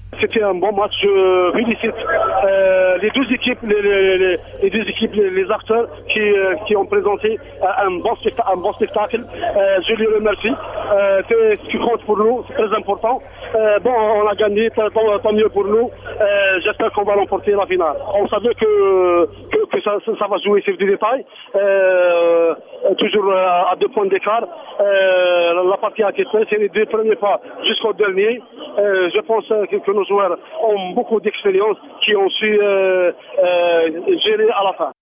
C'était un bon match. Je félicite les deux équipes, les acteurs qui ont présenté un bon spectacle. Je les remercie. C'est ce qui compte pour nous, c'est très important. On a gagné, tant mieux pour nous. J'espère qu'on va remporter la finale. On savait que ça va jouer sur des détails. Toujours à 2 points d'écart. La partie a été faite, c'est les 2 premiers pas jusqu'au dernier. Je pense que nos joueurs ont beaucoup d'expérience qui ont su gérer à la fin.